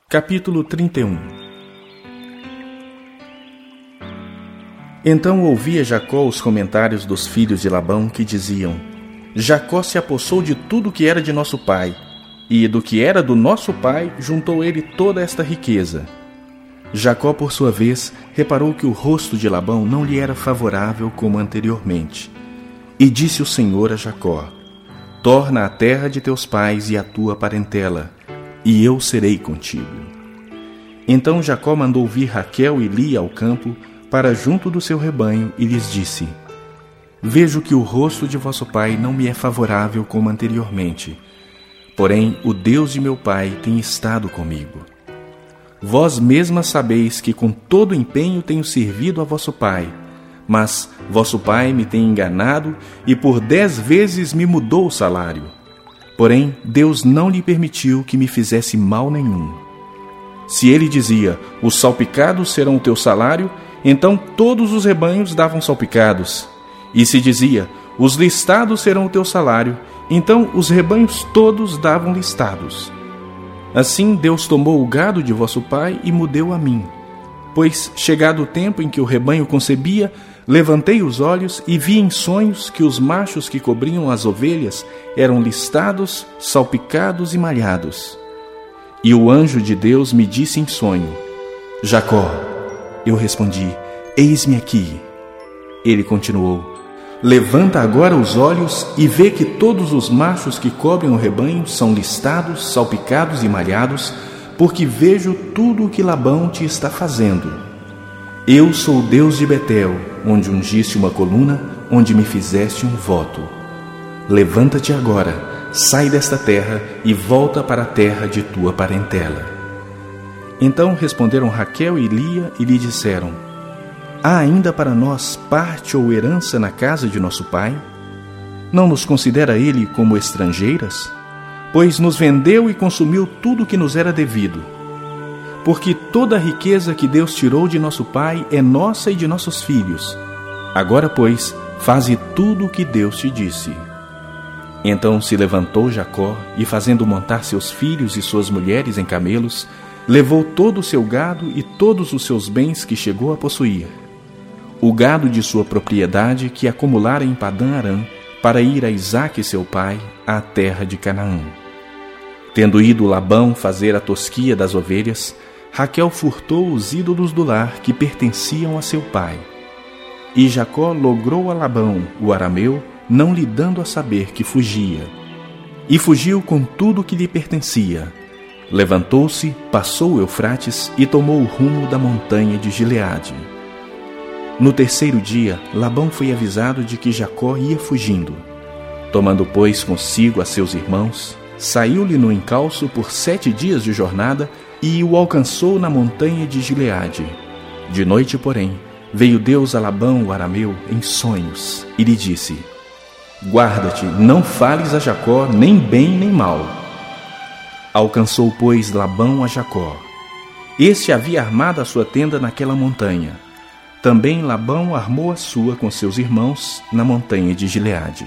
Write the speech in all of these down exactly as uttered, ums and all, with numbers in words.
Capítulo trinta e um. Então ouvia Jacó os comentários dos filhos de Labão, que diziam: Jacó se apossou de tudo que era de nosso pai, e do que era do nosso pai juntou ele toda esta riqueza. Jacó, por sua vez, reparou que o rosto de Labão não lhe era favorável como anteriormente. E disse o Senhor a Jacó: Torna a terra de teus pais e a tua parentela, e eu serei contigo. Então Jacó mandou vir Raquel e Lia ao campo, para junto do seu rebanho, e lhes disse: Vejo que o rosto de vosso pai não me é favorável como anteriormente. Porém, o Deus de meu pai tem estado comigo. Vós mesmas sabeis que com todo empenho tenho servido a vosso pai, mas vosso pai me tem enganado e por dez vezes me mudou o salário. Porém, Deus não lhe permitiu que me fizesse mal nenhum. Se ele dizia: os salpicados serão o teu salário, então todos os rebanhos davam salpicados. E se dizia: os listados serão o teu salário, então os rebanhos todos davam listados. Assim Deus tomou o gado de vosso pai e me deu a mim. Pois, chegado o tempo em que o rebanho concebia, levantei os olhos e vi em sonhos que os machos que cobriam as ovelhas eram listados, salpicados e malhados. E o anjo de Deus me disse em sonho: Jacó. Eu respondi: Eis-me aqui. Ele continuou: Levanta agora os olhos e vê que todos os machos que cobrem o rebanho são listados, salpicados e malhados, porque vejo tudo o que Labão te está fazendo. Eu sou o Deus de Betel, onde ungiste uma coluna, onde me fizeste um voto. Levanta-te agora, sai desta terra e volta para a terra de tua parentela. Então responderam Raquel e Lia e lhe disseram: Há ainda para nós parte ou herança na casa de nosso pai? Não nos considera ele como estrangeiras? Pois nos vendeu e consumiu tudo que nos era devido. Porque toda a riqueza que Deus tirou de nosso pai é nossa e de nossos filhos. Agora, pois, faze tudo o que Deus te disse. Então se levantou Jacó, e fazendo montar seus filhos e suas mulheres em camelos, levou todo o seu gado e todos os seus bens que chegou a possuir. O gado de sua propriedade que acumulara em Padã-Arã, para ir a Isaque seu pai, à terra de Canaã. Tendo ido Labão fazer a tosquia das ovelhas, Raquel furtou os ídolos do lar que pertenciam a seu pai. E Jacó logrou a Labão, o arameu, não lhe dando a saber que fugia. E fugiu com tudo que lhe pertencia. Levantou-se, passou o Eufrates e tomou o rumo da montanha de Gileade. No terceiro dia, Labão foi avisado de que Jacó ia fugindo. Tomando, pois, consigo a seus irmãos, saiu-lhe no encalço por sete dias de jornada e o alcançou na montanha de Gileade. De noite, porém, veio Deus a Labão, o arameu, em sonhos, e lhe disse: Guarda-te, não fales a Jacó nem bem nem mal. Alcançou, pois, Labão a Jacó. Este havia armado a sua tenda naquela montanha. Também Labão armou a sua com seus irmãos na montanha de Gileade.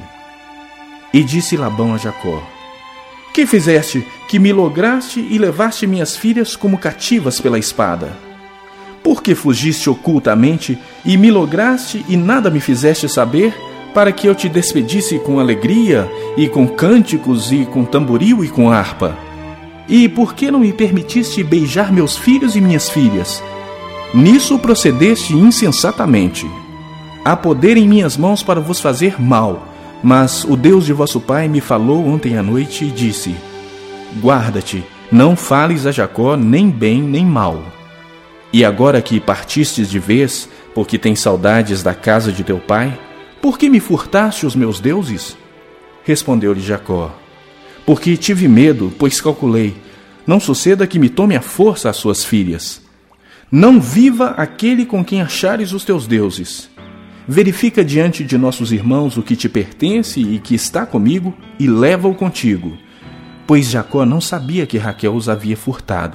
E disse Labão a Jacó: Que fizeste, que me lograste e levaste minhas filhas como cativas pela espada? Por que fugiste ocultamente e me lograste e nada me fizeste saber, para que eu te despedisse com alegria, e com cânticos, e com tamboril e com harpa? E por que não me permitiste beijar meus filhos e minhas filhas? Nisso procedeste insensatamente. Há poder em minhas mãos para vos fazer mal, mas o Deus de vosso pai me falou ontem à noite e disse: Guarda-te, não fales a Jacó nem bem nem mal. E agora que partistes de vez, porque tens saudades da casa de teu pai, por que me furtaste os meus deuses? Respondeu-lhe Jacó: Porque tive medo, pois calculei, não suceda que me tome à força as suas filhas. Não viva aquele com quem achares os teus deuses. Verifica diante de nossos irmãos o que te pertence e que está comigo, e leva-o contigo. Pois Jacó não sabia que Raquel os havia furtado.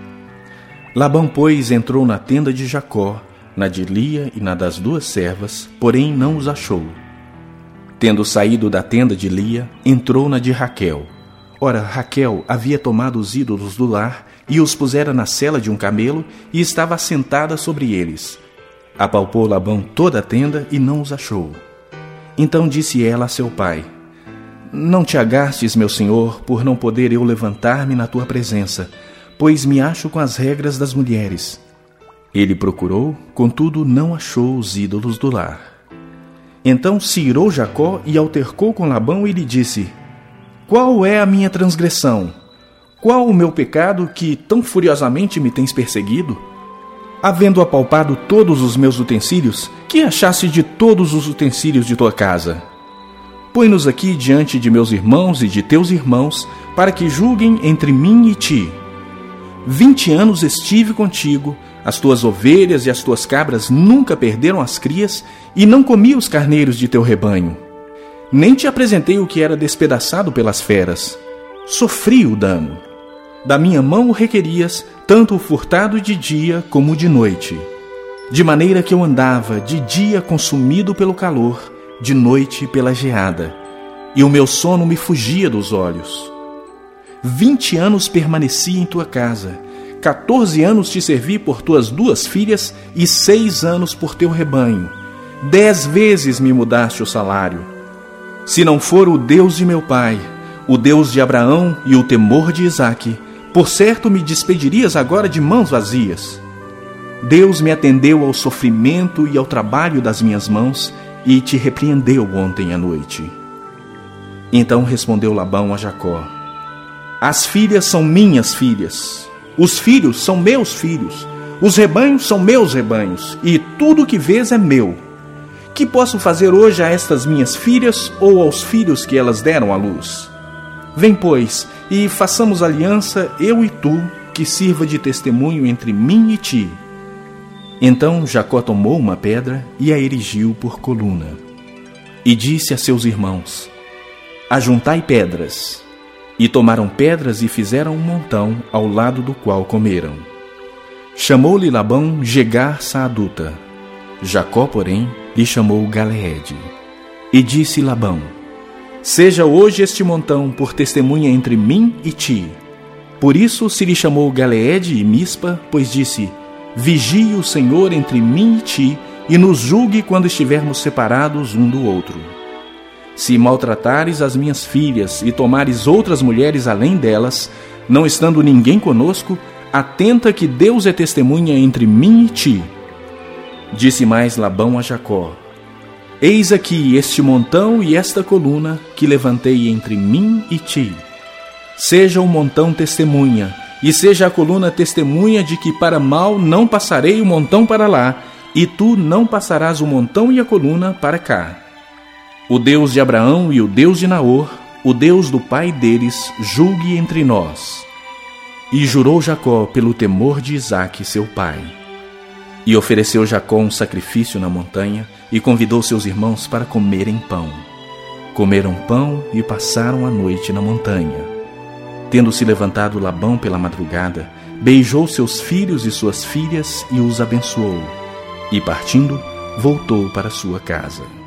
Labão, pois, entrou na tenda de Jacó, na de Lia e na das duas servas, porém não os achou. Tendo saído da tenda de Lia, entrou na de Raquel. Ora, Raquel havia tomado os ídolos do lar e os pusera na sela de um camelo e estava assentada sobre eles. Apalpou Labão toda a tenda e não os achou. Então disse ela a seu pai: Não te agastes, meu senhor, por não poder eu levantar-me na tua presença, pois me acho com as regras das mulheres. Ele procurou, contudo não achou os ídolos do lar. Então se irou Jacó e altercou com Labão e lhe disse: Qual é a minha transgressão? Qual o meu pecado que tão furiosamente me tens perseguido? Havendo apalpado todos os meus utensílios, que achaste de todos os utensílios de tua casa? Põe-nos aqui diante de meus irmãos e de teus irmãos, para que julguem entre mim e ti. Vinte anos estive contigo, as tuas ovelhas e as tuas cabras nunca perderam as crias, e não comi os carneiros de teu rebanho. Nem te apresentei o que era despedaçado pelas feras. Sofri o dano. Da minha mão o requerias, tanto o furtado de dia como de noite. De maneira que eu andava de dia consumido pelo calor, de noite pela geada, e o meu sono me fugia dos olhos. Vinte anos permaneci em tua casa, quatorze anos te servi por tuas duas filhas e seis anos por teu rebanho. Dez vezes me mudaste o salário. Se não for o Deus de meu pai, o Deus de Abraão e o temor de Isaque, por certo me despedirias agora de mãos vazias. Deus me atendeu ao sofrimento e ao trabalho das minhas mãos e te repreendeu ontem à noite. Então respondeu Labão a Jacó: As filhas são minhas filhas, os filhos são meus filhos, os rebanhos são meus rebanhos, e tudo o que vês é meu. Que posso fazer hoje a estas minhas filhas ou aos filhos que elas deram à luz? Vem, pois, e façamos aliança, eu e tu, que sirva de testemunho entre mim e ti. Então Jacó tomou uma pedra e a erigiu por coluna. E disse a seus irmãos: Ajuntai pedras. E tomaram pedras e fizeram um montão, ao lado do qual comeram. Chamou-lhe Labão Jegar Saaduta. Jacó, porém, lhe chamou Galeede. E disse Labão: Seja hoje este montão por testemunha entre mim e ti. Por isso se lhe chamou Galeede e Mispa, pois disse: Vigie o Senhor entre mim e ti, e nos julgue quando estivermos separados um do outro. Se maltratares as minhas filhas e tomares outras mulheres além delas, não estando ninguém conosco, atenta que Deus é testemunha entre mim e ti. Disse mais Labão a Jacó: Eis aqui este montão e esta coluna que levantei entre mim e ti. Seja o montão testemunha, e seja a coluna testemunha de que para mal não passarei o montão para lá, e tu não passarás o montão e a coluna para cá. O Deus de Abraão e o Deus de Naor, o Deus do pai deles, julgue entre nós. E jurou Jacó pelo temor de Isaque, seu pai. E ofereceu Jacó um sacrifício na montanha, e convidou seus irmãos para comerem pão. Comeram pão e passaram a noite na montanha. Tendo-se levantado Labão pela madrugada, beijou seus filhos e suas filhas e os abençoou. E partindo, voltou para sua casa.